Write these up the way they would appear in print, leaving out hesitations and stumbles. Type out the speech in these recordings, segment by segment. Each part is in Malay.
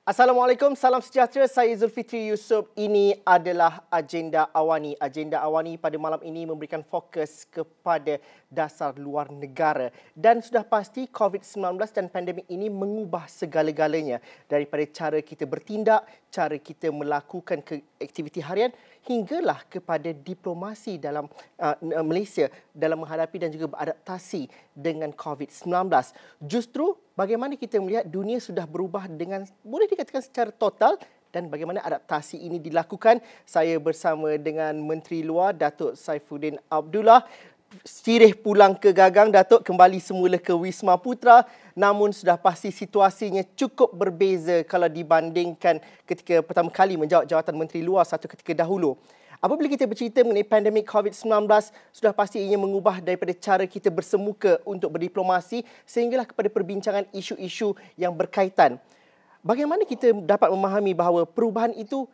Assalamualaikum, salam sejahtera. Saya Zulfitri Yusof. Ini adalah Agenda Awani. Agenda Awani pada malam ini memberikan fokus kepada dasar luar negara. Dan sudah pasti COVID-19 dan pandemik ini mengubah segala-galanya. Daripada cara kita bertindak, cara kita melakukan aktiviti harian, hinggalah kepada diplomasi dalam Malaysia dalam menghadapi dan juga beradaptasi dengan COVID-19. Justru bagaimana kita melihat dunia sudah berubah dengan boleh dikatakan secara total dan bagaimana adaptasi ini dilakukan. Saya bersama dengan Menteri Luar Datuk Saifuddin Abdullah. Sirih pulang ke Gagang, Datuk, kembali semula ke Wisma Putra. Namun sudah pasti situasinya cukup berbeza kalau dibandingkan ketika pertama kali menjawat jawatan Menteri Luar satu ketika dahulu. Apabila kita bercerita mengenai pandemik COVID-19, sudah pasti ianya mengubah daripada cara kita bersemuka untuk berdiplomasi sehinggalah kepada perbincangan isu-isu yang berkaitan. Bagaimana kita dapat memahami bahawa perubahan itu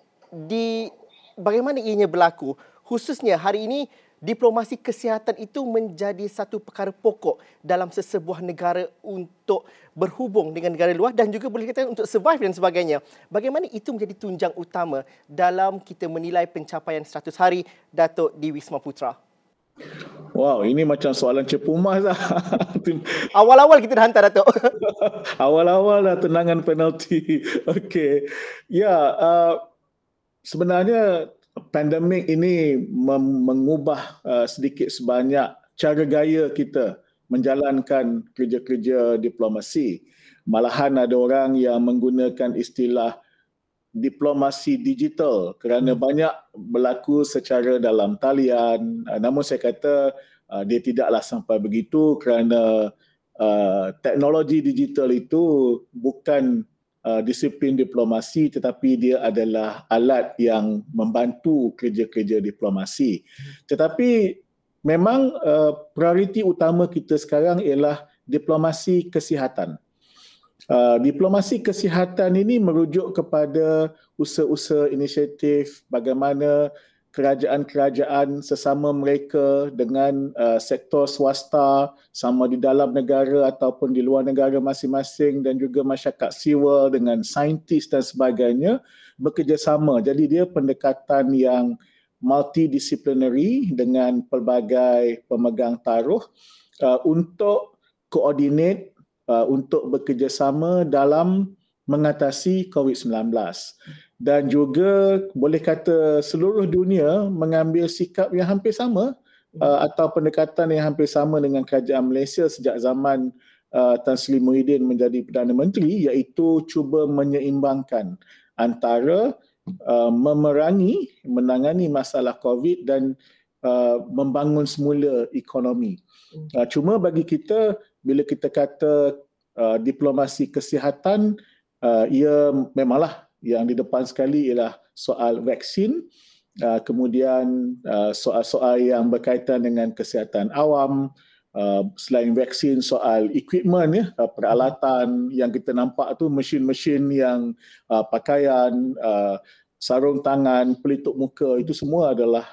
bagaimana ianya berlaku? Khususnya hari ini, diplomasi kesihatan itu menjadi satu perkara pokok dalam sesebuah negara untuk berhubung dengan negara luar dan juga boleh katakan untuk survive dan sebagainya. Bagaimana itu menjadi tunjang utama dalam kita menilai pencapaian 100 hari Datuk di Wisma Putra? Wow, ini macam soalan cepu emas lah. Awal-awal kita dah hantar, Datuk. Awal-awal dah tendangan penalti. Okey. Ya, sebenarnya pandemik ini mengubah sedikit sebanyak cara gaya kita menjalankan kerja-kerja diplomasi. Malahan ada orang yang menggunakan istilah diplomasi digital kerana banyak berlaku secara dalam talian. Namun saya kata dia tidaklah sampai begitu kerana teknologi digital itu bukan disiplin diplomasi tetapi dia adalah alat yang membantu kerja-kerja diplomasi. Tetapi memang prioriti utama kita sekarang ialah diplomasi kesihatan. Diplomasi kesihatan ini merujuk kepada usaha-usaha inisiatif bagaimana kerajaan-kerajaan sesama mereka dengan sektor swasta sama di dalam negara ataupun di luar negara masing-masing dan juga masyarakat sivil dengan saintis dan sebagainya bekerjasama. Jadi dia pendekatan yang multidisciplinary dengan pelbagai pemegang taruh untuk koordinate untuk bekerjasama dalam mengatasi COVID-19 dan juga boleh kata seluruh dunia mengambil sikap yang hampir sama atau pendekatan yang hampir sama dengan kerajaan Malaysia sejak zaman Tan Sri Muhyiddin menjadi Perdana Menteri, iaitu cuba menyeimbangkan antara menangani masalah COVID dan membangun semula ekonomi. Cuma bagi kita, bila kita kata diplomasi kesihatan, ia memanglah yang di depan sekali ialah soal vaksin, kemudian soal-soal yang berkaitan dengan kesihatan awam, selain vaksin soal equipment, peralatan yang kita nampak tu, mesin-mesin yang pakaian, sarung tangan, pelitup muka, itu semua adalah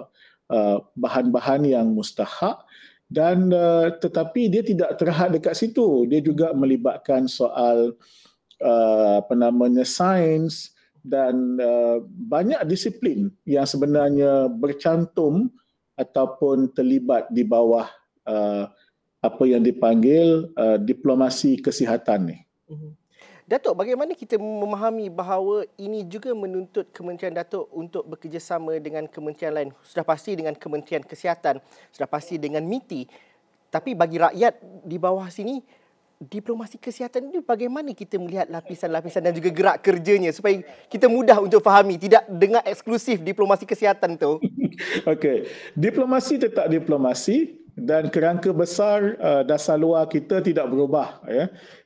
bahan-bahan yang mustahak. Dan tetapi dia tidak terhad dekat situ. Dia juga melibatkan soal sains dan banyak disiplin yang sebenarnya bercantum ataupun terlibat di bawah apa yang dipanggil diplomasi kesihatan ni. Datuk, bagaimana kita memahami bahawa ini juga menuntut Kementerian Datuk untuk bekerjasama dengan kementerian lain? Sudah pasti dengan Kementerian Kesihatan, sudah pasti dengan MITI. Tapi bagi rakyat di bawah sini, diplomasi kesihatan ini bagaimana kita melihat lapisan-lapisan dan juga gerak kerjanya supaya kita mudah untuk fahami, tidak dengar eksklusif diplomasi kesihatan tu. Okey, diplomasi tetap diplomasi dan kerangka besar dasar luar kita tidak berubah, ya.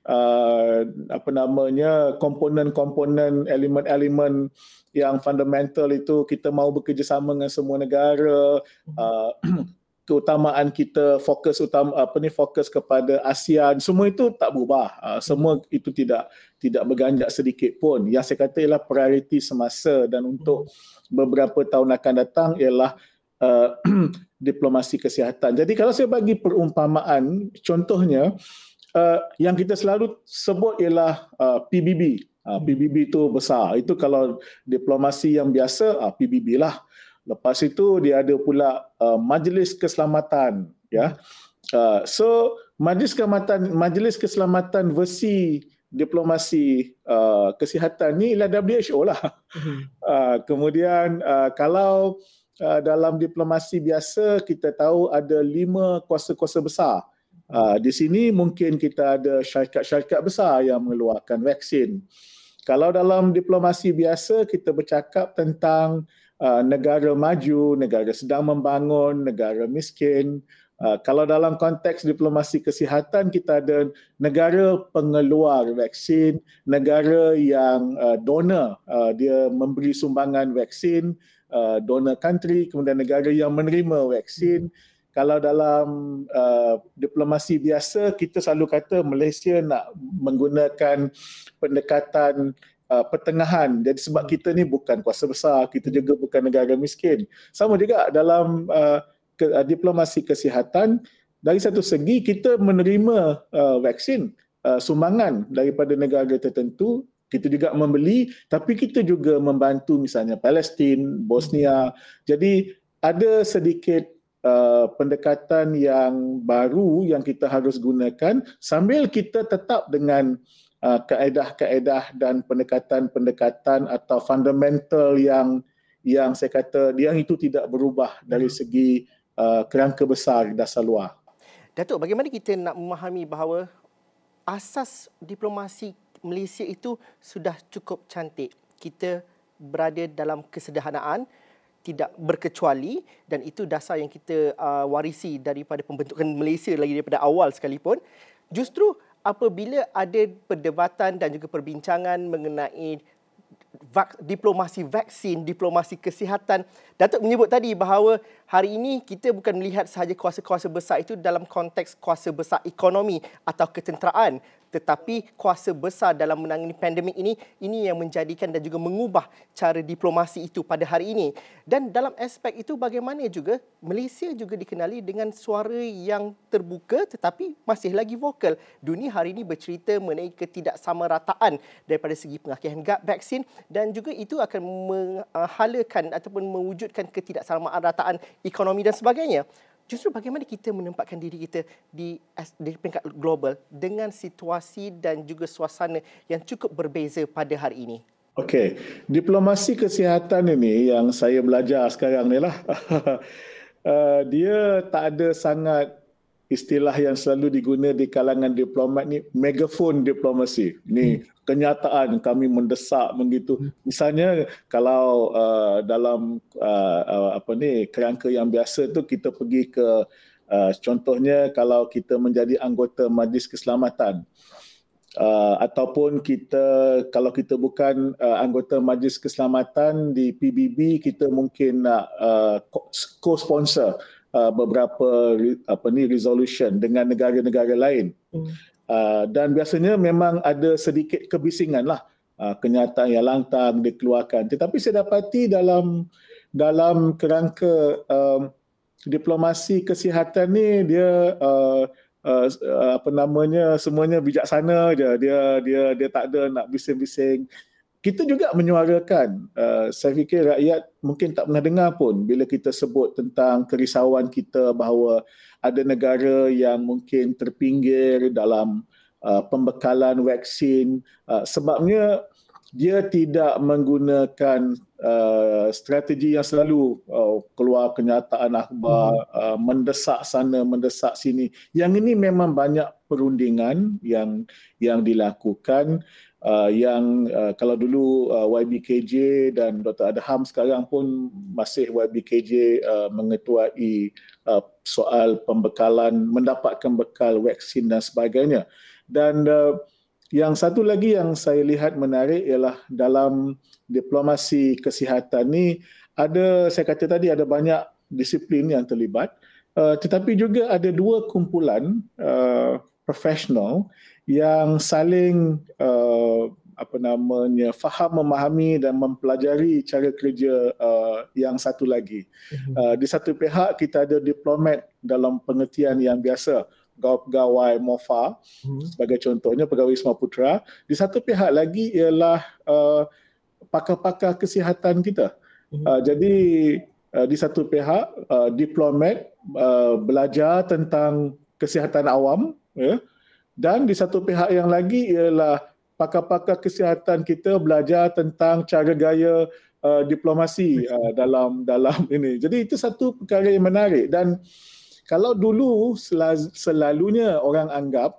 Komponen-komponen, elemen-elemen yang fundamental itu kita mahu bekerjasama dengan semua negara. Keutamaan kita fokus kepada ASEAN, semua itu tak berubah. Semua itu tidak berganjak sedikit pun. Yang saya kata ialah prioriti semasa dan untuk beberapa tahun akan datang ialah diplomasi kesihatan. Jadi kalau saya bagi perumpamaan, contohnya yang kita selalu sebut ialah PBB, PBB itu besar. Itu kalau diplomasi yang biasa, PBB lah. Lepas itu dia ada pula Majlis Keselamatan, ya. So Majlis Keselamatan versi diplomasi kesihatan ni ialah WHO lah. Kemudian kalau dalam diplomasi biasa kita tahu ada 5 kuasa-kuasa besar. Di sini mungkin kita ada syarikat-syarikat besar yang mengeluarkan vaksin. Kalau dalam diplomasi biasa kita bercakap tentang negara maju, negara sedang membangun, negara miskin. Kalau dalam konteks diplomasi kesihatan kita ada negara pengeluar vaksin, negara yang donor, dia memberi sumbangan vaksin, donor country, kemudian negara yang menerima vaksin. Kalau dalam diplomasi biasa kita selalu kata Malaysia nak menggunakan pendekatan pertengahan. Jadi sebab kita ni bukan kuasa besar, kita juga bukan negara miskin. Sama juga dalam diplomasi kesihatan, dari satu segi kita menerima vaksin sumbangan daripada negara tertentu, kita juga membeli, tapi kita juga membantu misalnya Palestin, Bosnia. Jadi ada sedikit pendekatan yang baru yang kita harus gunakan sambil kita tetap dengan kaedah-kaedah dan pendekatan-pendekatan atau fundamental yang saya kata yang itu tidak berubah dari segi kerangka besar dasar luar. Datuk, bagaimana kita nak memahami bahawa asas diplomasi Malaysia itu sudah cukup cantik. Kita berada dalam kesederhanaan, tidak berkecuali, dan itu dasar yang kita warisi daripada pembentukan Malaysia lagi daripada awal sekalipun. Justru apabila ada perdebatan dan juga perbincangan mengenai diplomasi vaksin, diplomasi kesihatan, Datuk menyebut tadi bahawa hari ini kita bukan melihat sahaja kuasa-kuasa besar itu dalam konteks kuasa besar ekonomi atau ketenteraan, tetapi kuasa besar dalam menangani pandemik ini yang menjadikan dan juga mengubah cara diplomasi itu pada hari ini. Dan dalam aspek itu bagaimana juga Malaysia juga dikenali dengan suara yang terbuka tetapi masih lagi vokal. Dunia hari ini bercerita mengenai ketidaksamarataan daripada segi pengakihan vaksin, dan juga itu akan menghalakan ataupun mewujudkan ketidaksamarataan ekonomi dan sebagainya. Justru bagaimana kita menempatkan diri kita di peringkat global dengan situasi dan juga suasana yang cukup berbeza pada hari ini? Okey, diplomasi kesihatan ini yang saya belajar sekarang ni lah. Dia tak ada sangat istilah yang selalu diguna di kalangan diplomat ni, megaphone diplomasi. Ni kenyataan kami mendesak begitu. Misalnya kalau dalam kerangka yang biasa tu kita pergi ke contohnya kalau kita menjadi anggota Majlis Keselamatan. Ataupun kalau kita bukan anggota Majlis Keselamatan di PBB, kita mungkin nak co-sponsor beberapa resolution dengan negara-negara lain. Dan biasanya memang ada sedikit kebisingan lah, kenyataan yang lantang dikeluarkan. Tetapi saya dapati dalam kerangka diplomasi kesihatan ni dia semuanya bijaksana je. Dia tak ada nak bising-bising. Kita juga menyuarakan, saya fikir rakyat mungkin tak pernah dengar pun bila kita sebut tentang kerisauan kita bahawa ada negara yang mungkin terpinggir dalam pembekalan vaksin. Sebabnya dia tidak menggunakan strategi yang selalu keluar kenyataan akhbar, mendesak sana, mendesak sini. Yang ini memang banyak perundingan yang dilakukan. Kalau dulu YBKJ dan Dr. Adham sekarang pun masih YBKJ mengetuai soal pembekalan, mendapatkan bekal vaksin dan sebagainya. Dan yang satu lagi yang saya lihat menarik ialah dalam diplomasi kesihatan ni saya kata tadi ada banyak disiplin yang terlibat, tetapi juga ada dua kumpulan profesional yang saling faham, memahami dan mempelajari cara kerja yang satu lagi. Di satu pihak kita ada diplomat dalam pengertian yang biasa, pegawai MOFA sebagai contohnya pegawai Wisma Putra. Di satu pihak lagi ialah pakar-pakar kesihatan kita. Jadi di satu pihak diplomat belajar tentang kesihatan awam, ya, dan di satu pihak yang lagi ialah pakar-pakar kesihatan kita belajar tentang cara gaya diplomasi dalam ini. Jadi itu satu perkara yang menarik. Dan kalau dulu selalunya orang anggap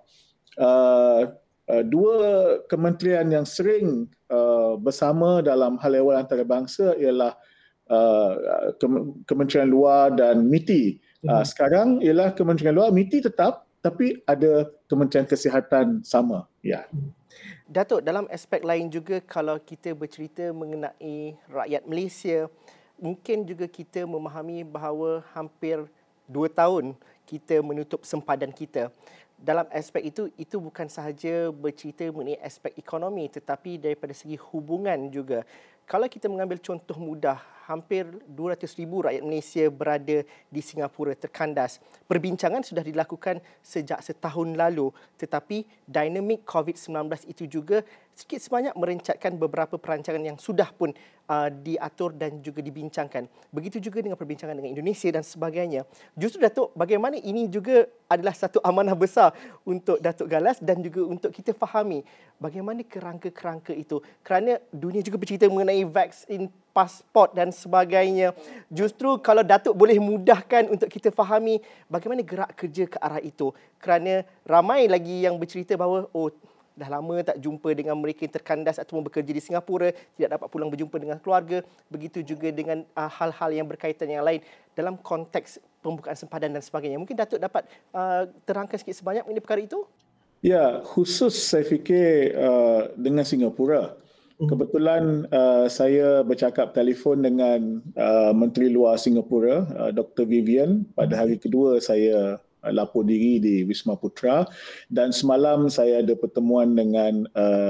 dua kementerian yang sering bersama dalam hal ehwal antarabangsa ialah Kementerian Luar dan MITI. Sekarang ialah Kementerian Luar, MITI tetap, tapi ada Kementerian Kesihatan sama. Ya. Datuk, dalam aspek lain juga kalau kita bercerita mengenai rakyat Malaysia, mungkin juga kita memahami bahawa hampir 2 tahun kita menutup sempadan kita. Dalam aspek itu bukan sahaja bercerita mengenai aspek ekonomi tetapi daripada segi hubungan juga. Kalau kita mengambil contoh mudah, hampir 200,000 rakyat Malaysia berada di Singapura terkandas. Perbincangan sudah dilakukan sejak setahun lalu tetapi dinamik COVID-19 itu juga sedikit sebanyak merencatkan beberapa perancangan yang sudah pun diatur dan juga dibincangkan. Begitu juga dengan perbincangan dengan Indonesia dan sebagainya. Justru Datuk, bagaimana ini juga adalah satu amanah besar untuk Datuk Galas dan juga untuk kita fahami bagaimana kerangka-kerangka itu. Kerana dunia juga bercerita mengenai vaksin, pasport dan sebagainya. Justru kalau Datuk boleh mudahkan untuk kita fahami bagaimana gerak kerja ke arah itu. Kerana ramai lagi yang bercerita bahawa dah lama tak jumpa dengan mereka yang terkandas ataupun bekerja di Singapura, tidak dapat pulang berjumpa dengan keluarga. Begitu juga dengan hal-hal yang berkaitan yang lain dalam konteks pembukaan sempadan dan sebagainya. Mungkin Datuk dapat terangkan sikit sebanyak mengenai perkara itu? Ya, khusus saya fikir dengan Singapura. Kebetulan saya bercakap telefon dengan Menteri Luar Singapura, Dr. Vivian, pada hari kedua saya lapor diri di Wisma Putra, dan semalam saya ada pertemuan dengan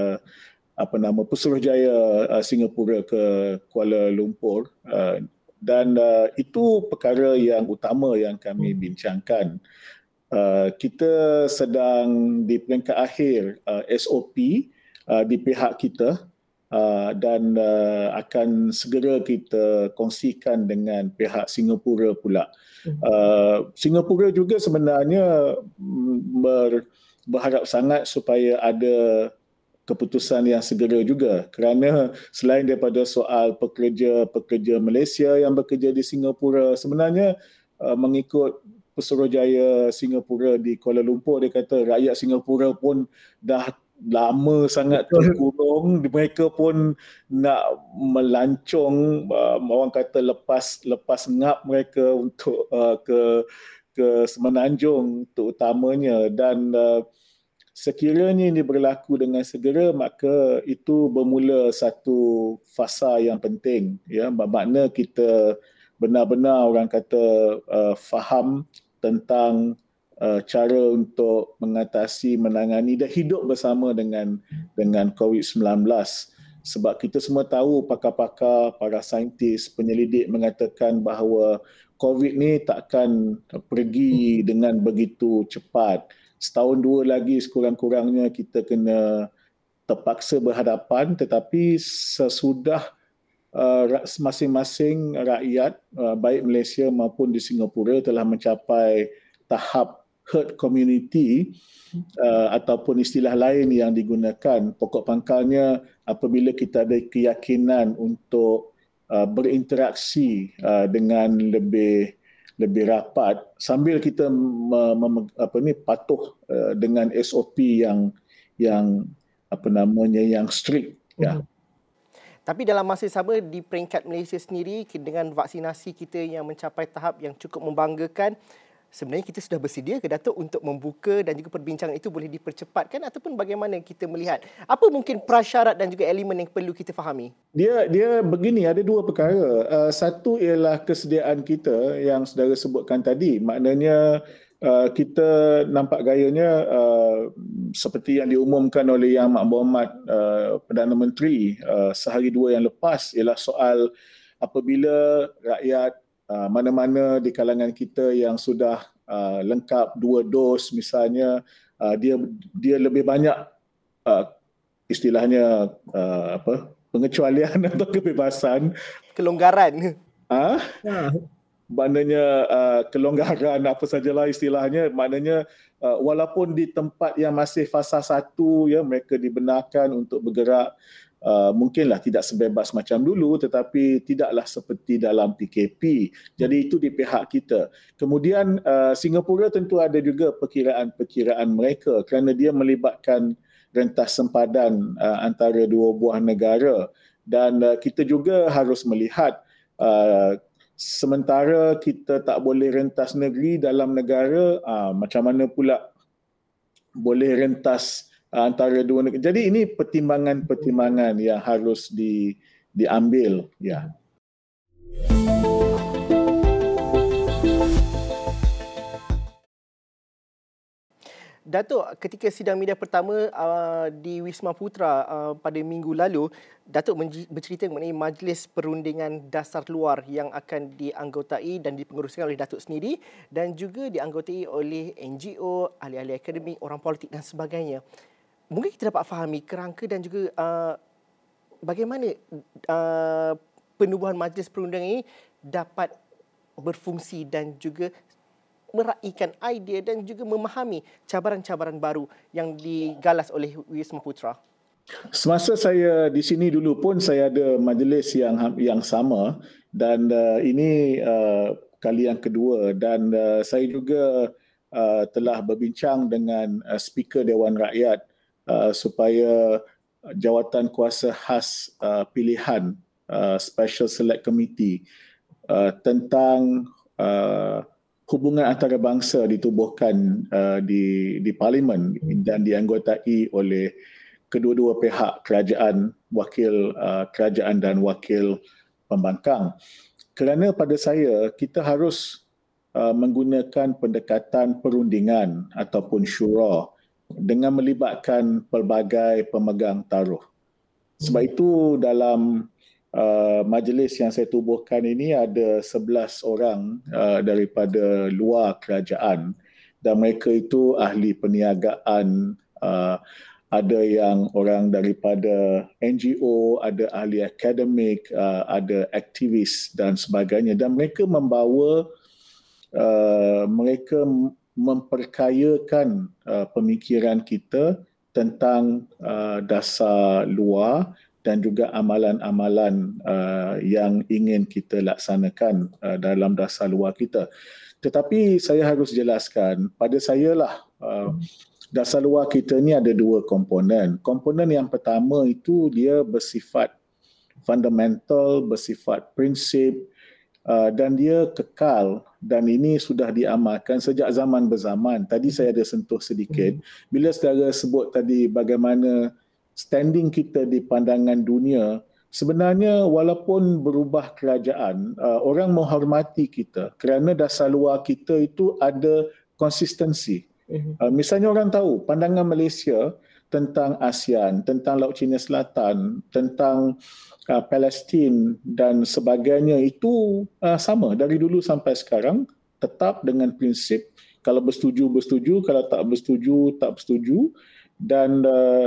Pesuruhjaya Singapura ke Kuala Lumpur, dan itu perkara yang utama yang kami bincangkan. Kita sedang di peringkat akhir SOP di pihak kita, dan akan segera kita kongsikan dengan pihak Singapura pula. Singapura juga sebenarnya berharap sangat supaya ada keputusan yang segera juga, kerana selain daripada soal pekerja Malaysia yang bekerja di Singapura, sebenarnya mengikut Pesuruhjaya Singapura di Kuala Lumpur, dia kata rakyat Singapura pun dah lama sangat terkurung, mereka pun nak melancong, orang kata lepas ngap mereka untuk ke Semenanjung terutamanya, dan sekiranya ini berlaku dengan segera, maka itu bermula satu fasa yang penting, ya, bermakna kita benar-benar orang kata faham tentang cara untuk mengatasi, menangani dan hidup bersama dengan COVID-19. Sebab kita semua tahu, pakar-pakar, para saintis, penyelidik mengatakan bahawa COVID ni takkan pergi dengan begitu cepat. Setahun dua lagi sekurang-kurangnya kita kena terpaksa berhadapan, tetapi sesudah masing-masing rakyat, baik Malaysia maupun di Singapura, telah mencapai tahap herd community, ataupun istilah lain yang digunakan, pokok pangkalnya apabila kita ada keyakinan untuk berinteraksi dengan lebih rapat sambil kita patuh dengan SOP yang strict, ya. Tapi dalam masa sama di peringkat Malaysia sendiri dengan vaksinasi kita yang mencapai tahap yang cukup membanggakan, sebenarnya kita sudah bersedia ke Datuk untuk membuka dan juga perbincangan itu boleh dipercepatkan ataupun bagaimana kita melihat? Apa mungkin prasyarat dan juga elemen yang perlu kita fahami? Dia begini, ada dua perkara. Satu ialah kesediaan kita yang saudara sebutkan tadi. Maknanya kita nampak gayanya seperti yang diumumkan oleh Yang Berhormat Perdana Menteri sehari dua yang lepas, ialah soal apabila rakyat mana-mana di kalangan kita yang sudah lengkap 2 dos misalnya, dia lebih banyak istilahnya pengecualian atau kebebasan, Kelonggaran. ah Ah, maknanya kelonggaran apa sajalah istilahnya, maknanya walaupun di tempat yang masih fasa 1 ya, mereka dibenarkan untuk bergerak, mungkinlah tidak sebebas macam dulu, tetapi tidaklah seperti dalam PKP. Jadi itu di pihak kita. Kemudian Singapura tentu ada juga perkiraan mereka kerana dia melibatkan rentas sempadan antara dua buah negara, dan kita juga harus melihat sementara kita tak boleh rentas negeri dalam negara, macam mana pula boleh rentas antara dua negara. Jadi ini pertimbangan-pertimbangan yang harus diambil, ya. Datuk, ketika sidang media pertama di Wisma Putra pada minggu lalu, Datuk bercerita mengenai Majlis Perundingan Dasar Luar yang akan dianggotai dan dipenguruskan oleh Datuk sendiri dan juga dianggotai oleh NGO, ahli-ahli akademik, orang politik dan sebagainya. Mungkin kita dapat fahami kerangka dan juga bagaimana penubuhan Majlis Perundingan ini dapat berfungsi dan juga meraihkan idea dan juga memahami cabaran-cabaran baru yang digalas oleh Wisma Putra. Semasa saya di sini dulu pun saya ada majlis yang sama, dan ini kali yang kedua, dan saya juga telah berbincang dengan Speaker Dewan Rakyat supaya jawatan kuasa khas pilihan Special Select Committee tentang hubungan antarabangsa ditubuhkan di Parlimen dan dianggotai oleh kedua-dua pihak kerajaan, wakil kerajaan dan wakil pembangkang. Kerana pada saya, kita harus menggunakan pendekatan perundingan ataupun syura dengan melibatkan pelbagai pemegang taruh. Sebab itu dalam majlis yang saya tubuhkan ini ada 11 orang daripada luar kerajaan, dan mereka itu ahli perniagaan, ada yang orang daripada NGO, ada ahli akademik, ada aktivis dan sebagainya, dan mereka mereka memperkayakan pemikiran kita tentang dasar luar dan juga amalan-amalan yang ingin kita laksanakan dalam dasar luar kita. Tetapi saya harus jelaskan, pada saya lah, dasar luar kita ni ada 2 komponen. Komponen yang pertama itu dia bersifat fundamental, bersifat prinsip, dan dia kekal, dan ini sudah diamalkan sejak zaman berzaman. Tadi saya ada sentuh sedikit. Bila saudara sebut tadi bagaimana standing kita di pandangan dunia, sebenarnya walaupun berubah kerajaan, orang menghormati kita kerana dasar luar kita itu ada konsistensi. Misalnya orang tahu pandangan Malaysia tentang ASEAN, tentang Laut Cina Selatan, tentang Palestin dan sebagainya itu sama dari dulu sampai sekarang, tetap dengan prinsip kalau bersetuju, bersetuju, kalau tak bersetuju, tak bersetuju, dan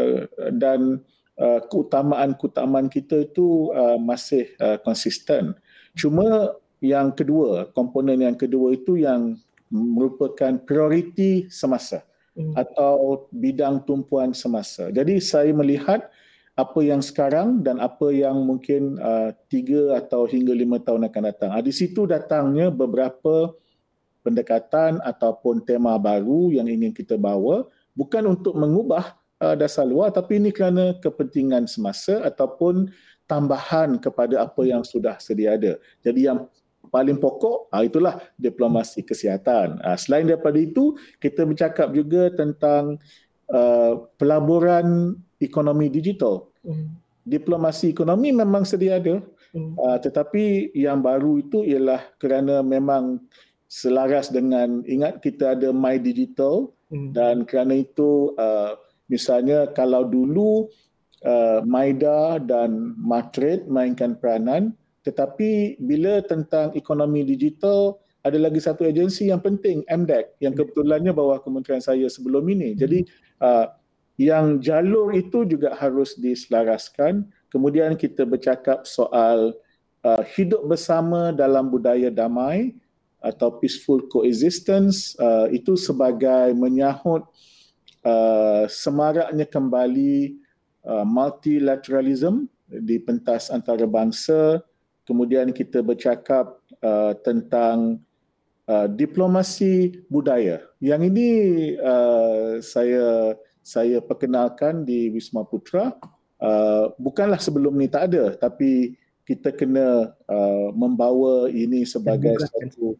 keutamaan kita itu masih konsisten. Cuma yang kedua, komponen yang kedua itu yang merupakan prioriti semasa atau bidang tumpuan semasa. Jadi saya melihat apa yang sekarang dan apa yang mungkin 3 atau hingga 5 tahun akan datang. Di situ datangnya beberapa pendekatan ataupun tema baru yang ingin kita bawa, bukan untuk mengubah dasar luar, tapi ini kerana kepentingan semasa ataupun tambahan kepada apa yang sudah sedia ada. Jadi yang paling pokok itulah diplomasi kesihatan. Selain daripada itu, kita bercakap juga tentang pelaburan ekonomi digital. Diplomasi ekonomi memang sedia ada, tetapi yang baru itu ialah kerana memang selaras dengan, ingat kita ada My Digital, dan kerana itu misalnya kalau dulu MIDA dan Matrade mainkan peranan, tetapi bila tentang ekonomi digital, ada lagi satu agensi yang penting, MDEC, yang kebetulannya bawah kementerian saya sebelum ini. Jadi yang jalur itu juga harus diselaraskan. Kemudian kita bercakap soal hidup bersama dalam budaya damai atau peaceful coexistence, itu sebagai menyahut semaraknya kembali multilateralism di pentas antarabangsa. Kemudian kita bercakap tentang diplomasi budaya. Yang ini saya perkenalkan di Wisma Putra. Bukanlah sebelum ni tak ada, tapi kita kena membawa ini sebagai satu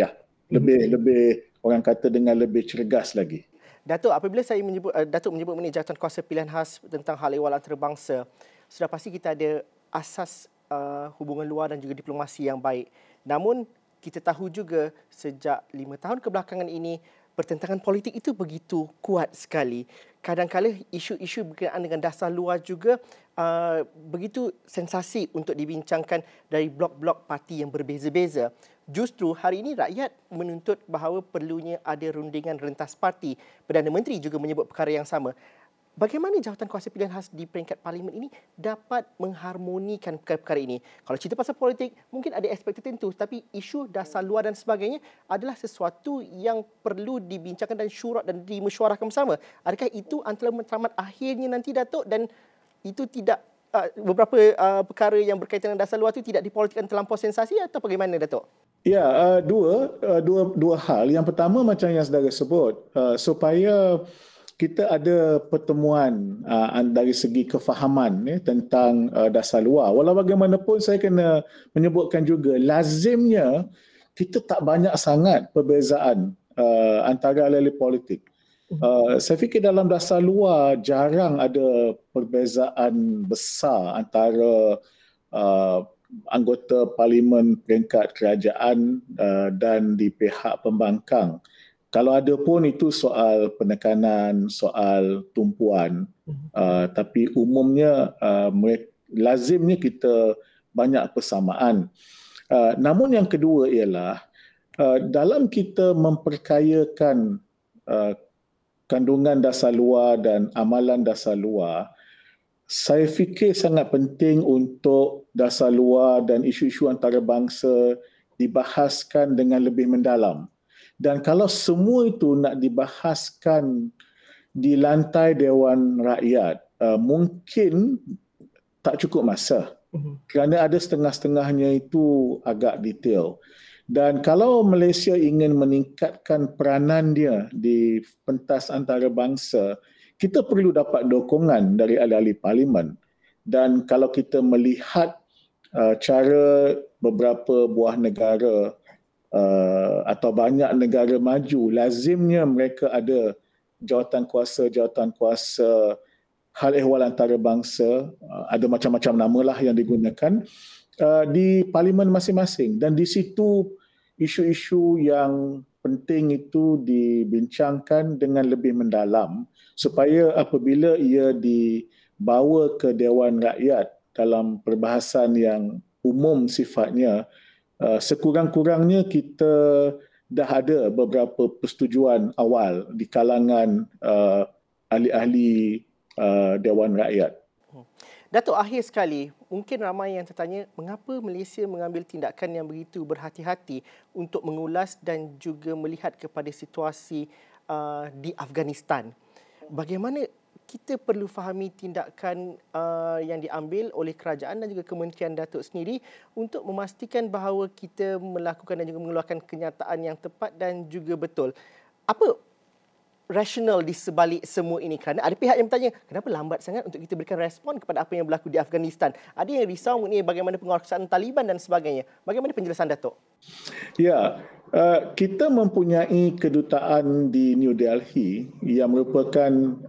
lebih orang kata dengan lebih cergas lagi. Datuk, apabila Datuk menyebut mengenai jawatankuasa pilihan khas tentang hal ehwal antarabangsa, sudah pasti kita ada asas hubungan luar dan juga diplomasi yang baik. Namun kita tahu juga sejak 5 tahun kebelakangan ini pertentangan politik itu begitu kuat sekali. Kadang-kadang isu-isu berkenaan dengan dasar luar juga begitu sensasi untuk dibincangkan dari blok-blok parti yang berbeza-beza. Justru hari ini rakyat menuntut bahawa perlunya ada rundingan rentas parti. Perdana Menteri juga menyebut perkara yang sama. Bagaimana jawatankuasa pilihan khas di peringkat parlimen ini dapat mengharmonikan perkara-perkara ini? Kalau cerita pasal politik, mungkin ada aspek tertentu, tapi isu dasar luar dan sebagainya adalah sesuatu yang perlu dibincangkan dan syurat dan dimesyuarahkan bersama. Adakah itu antara matlamat akhirnya nanti, Datuk, dan itu tidak beberapa perkara yang berkaitan dengan dasar luar itu tidak dipolitikkan terlampau sensasi atau bagaimana, Datuk? Ya, dua hal. Yang pertama macam yang saudara sebut, supaya kita ada pertemuan dari segi kefahaman tentang dasar luar. Walau bagaimanapun saya kena menyebutkan juga, lazimnya kita tak banyak sangat perbezaan antara ahli politik. Saya fikir dalam dasar luar jarang ada perbezaan besar antara anggota parlimen peringkat kerajaan dan di pihak pembangkang. Kalau ada pun itu soal penekanan, soal tumpuan. Tapi umumnya lazimnya kita banyak persamaan. Namun yang kedua ialah dalam kita memperkayakan kandungan dasar luar dan amalan dasar luar, saya fikir sangat penting untuk dasar luar dan isu-isu antarabangsa dibahaskan dengan lebih mendalam. Dan kalau semua itu nak dibahaskan di lantai Dewan Rakyat, mungkin tak cukup masa. Kerana ada setengah-setengahnya itu agak detail. Dan kalau Malaysia ingin meningkatkan peranan dia di pentas antarabangsa, kita perlu dapat dukungan dari ahli-ahli parlimen. Dan kalau kita melihat cara beberapa buah negara atau banyak negara maju, lazimnya mereka ada jawatan-kuasa hal ehwal antarabangsa, ada macam-macam namalah yang digunakan di parlimen masing-masing. Dan di situ isu-isu yang penting itu dibincangkan dengan lebih mendalam supaya apabila ia dibawa ke Dewan Rakyat dalam perbahasan yang umum sifatnya, sekurang-kurangnya kita dah ada beberapa persetujuan awal di kalangan ahli-ahli Dewan Rakyat. Datuk, akhir sekali, mungkin ramai yang tertanya mengapa Malaysia mengambil tindakan yang begitu berhati-hati untuk mengulas dan juga melihat kepada situasi di Afghanistan. Bagaimana kita perlu fahami tindakan yang diambil oleh kerajaan dan juga Kementerian Datuk sendiri untuk memastikan bahawa kita melakukan dan juga mengeluarkan kenyataan yang tepat dan juga betul. Apa rasional di sebalik semua ini? Kerana ada pihak yang bertanya, kenapa lambat sangat untuk kita berikan respon kepada apa yang berlaku di Afghanistan? Ada yang risau mengenai bagaimana penguasaan Taliban dan sebagainya. Bagaimana penjelasan Datuk? Ya, kita mempunyai kedutaan di New Delhi yang merupakan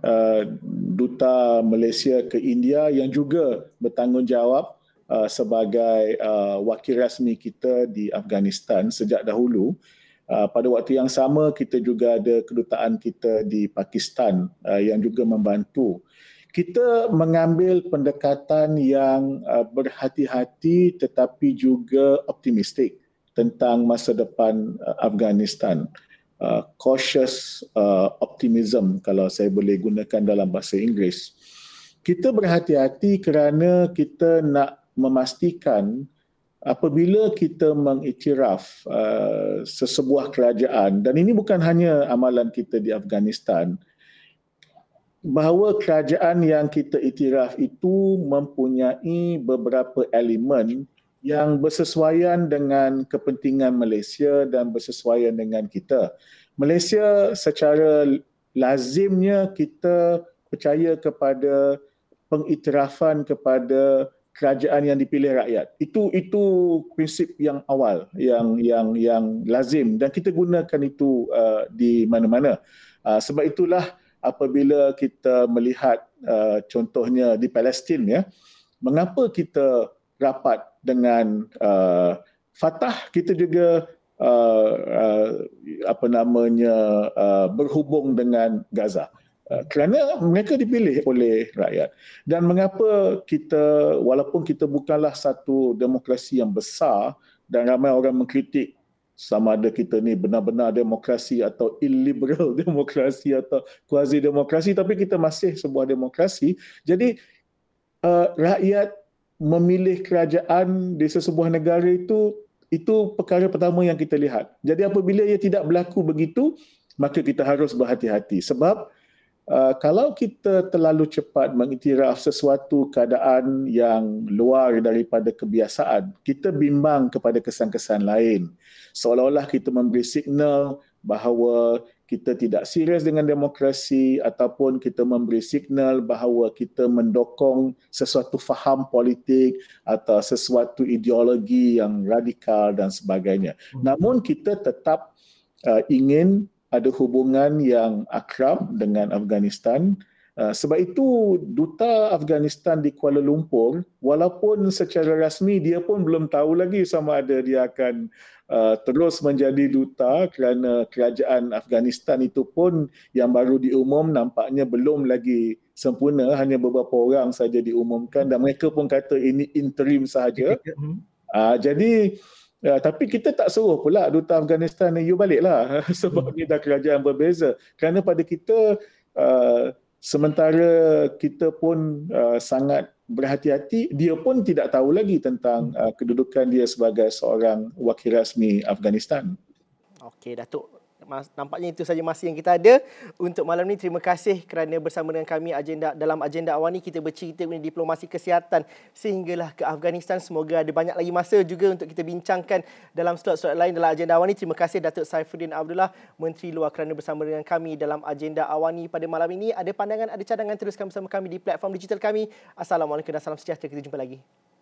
duta Malaysia ke India yang juga bertanggungjawab sebagai wakil rasmi kita di Afghanistan sejak dahulu. Pada waktu yang sama, kita juga ada kedutaan kita di Pakistan yang juga membantu. Kita mengambil pendekatan yang berhati-hati tetapi juga optimistik. tentang masa depan Afghanistan. Cautious optimism, kalau saya boleh gunakan dalam bahasa Inggeris. Kita berhati-hati kerana kita nak memastikan apabila kita mengiktiraf sesebuah kerajaan, dan ini bukan hanya amalan kita di Afghanistan, bahawa kerajaan yang kita iktiraf itu mempunyai beberapa elemen yang bersesuaian dengan kepentingan Malaysia dan bersesuaian dengan kita. Malaysia secara lazimnya kita percaya kepada pengiktirafan kepada kerajaan yang dipilih rakyat. Itu prinsip yang awal, yang lazim, dan kita gunakan itu di mana-mana. Sebab itulah apabila kita melihat contohnya di Palestin, ya, mengapa kita rapat dengan Fatah, kita juga berhubung dengan Gaza. Kerana mereka dipilih oleh rakyat. Dan mengapa kita, walaupun kita bukanlah satu demokrasi yang besar dan ramai orang mengkritik sama ada kita ni benar-benar demokrasi atau illiberal demokrasi atau kuasi demokrasi, tapi kita masih sebuah demokrasi. Jadi rakyat memilih kerajaan di sesebuah negara itu perkara pertama yang kita lihat. Jadi apabila ia tidak berlaku begitu, maka kita harus berhati-hati. Sebab kalau kita terlalu cepat mengiktiraf sesuatu keadaan yang luar daripada kebiasaan, kita bimbang kepada kesan-kesan lain. Seolah-olah kita memberi signal bahawa kita tidak serius dengan demokrasi, ataupun kita memberi signal bahawa kita mendokong sesuatu faham politik atau sesuatu ideologi yang radikal dan sebagainya. Namun kita tetap ingin ada hubungan yang akrab dengan Afghanistan. Sebab itu Duta Afghanistan di Kuala Lumpur, walaupun secara rasmi dia pun belum tahu lagi sama ada dia akan terus menjadi duta, kerana kerajaan Afghanistan itu pun yang baru diumum nampaknya belum lagi sempurna, hanya beberapa orang saja diumumkan dan mereka pun kata ini interim sahaja. Jadi tapi kita tak suruh pula Duta Afghanistan ni, you baliklah sebab ni dah kerajaan berbeza. Kerana pada kita sementara kita pun sangat berhati-hati, dia pun tidak tahu lagi tentang kedudukan dia sebagai seorang wakil rasmi Afghanistan. Okey, Datuk. Nampaknya itu saja masa yang kita ada untuk malam ni. Terima kasih kerana bersama dengan kami dalam agenda awal ni. Kita bercerita mengenai diplomasi kesihatan sehinggalah ke Afghanistan. Semoga ada banyak lagi masa juga untuk kita bincangkan dalam slot-slot lain dalam agenda awal ni. Terima kasih Datuk Saifuddin Abdullah, Menteri Luar, kerana bersama dengan kami dalam agenda awal ni pada malam ini. Ada pandangan, ada cadangan, teruskan bersama kami di platform digital kami. Assalamualaikum dan salam sejahtera. Kita jumpa lagi.